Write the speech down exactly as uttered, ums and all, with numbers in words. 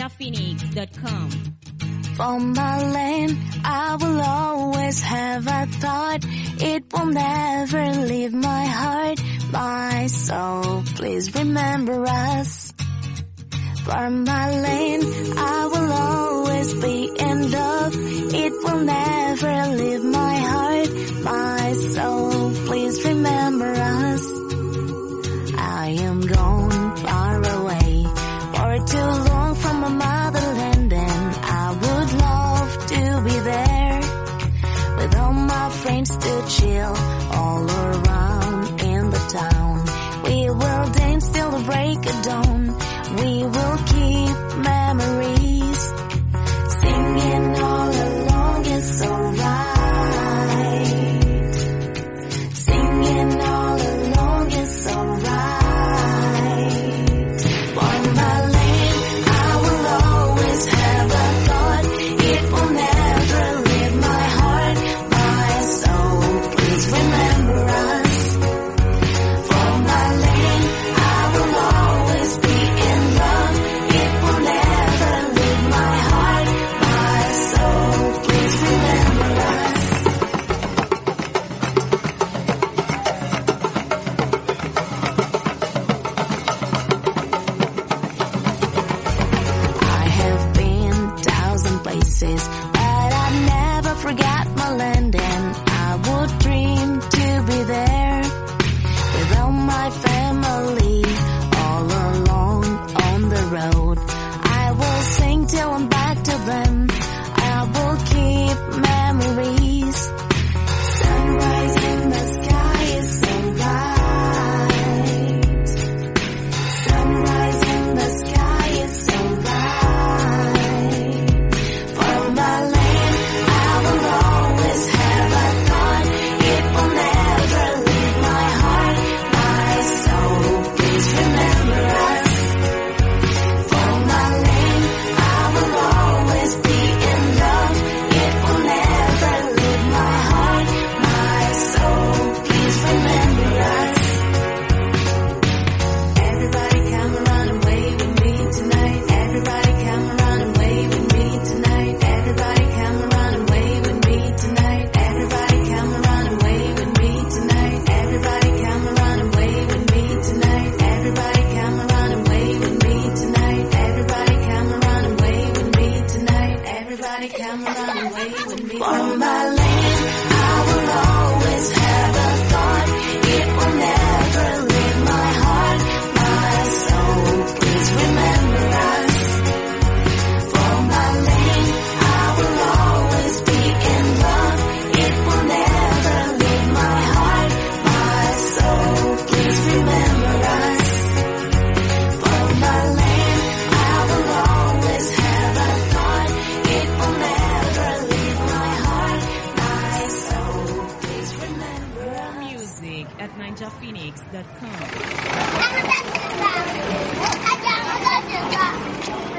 ninja phoenix dot com. From my land, I will always have a thought. It will never leave my heart, my soul. Please remember us. From my land, I will always be in love. It will never leave my heart, my soul. Please remember us. I am gone far away, for too long from my motherland, and I would love to be there with all my friends to chill all around in the town. We will dance till the break of dawn. We will keep memories, singing all along. It's alright. Singing all along. It's alright. For my land, I will always have a thought. It will never leave my heart, my soul. Please remember us. For my land, I will always be in love. It will never leave my heart, my soul. Please remember us. I have been thousand places, but I never forgot my land, and I would dream to be there with all my family all along on the road. I will sing till I'm back to them. I will keep memories. Sunrise in the sky is so bright. Sunrise in the sky is so bright. For my land, I will always have a thought. It will never leave my heart, my soul. Please remember us. For my land, I will always be in love. It will never leave my heart, my soul. Please remember us. Everybody come around and wave with me tonight. Everybody come around and wave with me tonight. Everybody come around and wave with me tonight. Everybody come around and wave with me tonight. Everybody come around and wave with me tonight. Everybody come around and wave with me tonight. Everybody come around and wave with me tonight. Everybody come around and wave with me. For my land, I will always have a thought. It will never leave my heart, my soul. Please remember us. For my land, I will always be in love. It will never leave my heart, my soul. Please remember us. For my land, I will always have a thought. It will never leave my heart, my soul. Please remember us. More music at ninja phoenix dot com. 他们在吃饭，我看见我在吃饭。